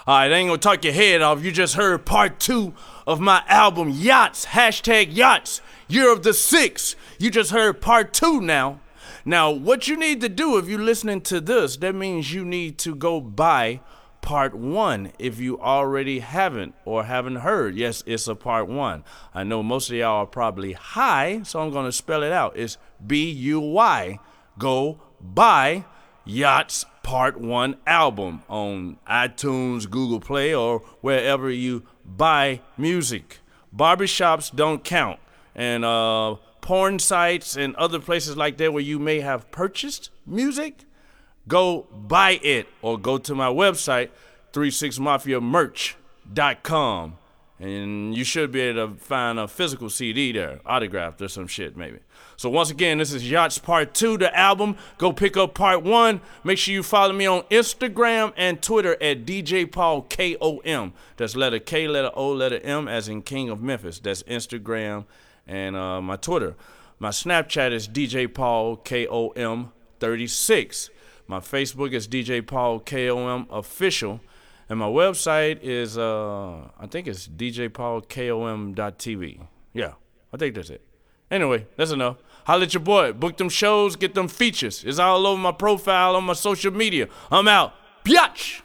Alright, I ain't gonna talk your head off. You just heard part 2 of my album, Yachts, #Yachts, Year of the Six. You just heard part 2 now. Now, what you need to do if you're listening to this, that means you need to go buy part 1 if you already haven't or haven't heard. Yes, it's a part 1. I know most of y'all are probably high, so I'm gonna spell it out. It's B-U-Y. Go buy Yachts Part 1 album on iTunes, Google Play, or wherever you buy music. Barbershops don't count. And porn sites and other places like that where you may have purchased music, go buy it or go to my website, 36mafiamerch.com. And you should be able to find a physical CD there, autographed or some shit maybe. So once again, this is Yachts Part 2, the album. Go pick up Part 1. Make sure you follow me on Instagram and Twitter at DJ Paul KOM. That's letter K, letter O, letter M, as in King of Memphis. That's Instagram and my Twitter. My Snapchat is DJ Paul KOM 36. My Facebook is DJ Paul KOM Official. And my website is, I think it's djpaulkom.tv. Yeah, I think that's it. Anyway, that's enough. Holla at your boy. Book them shows, get them features. It's all over my profile on my social media. I'm out. Biatch!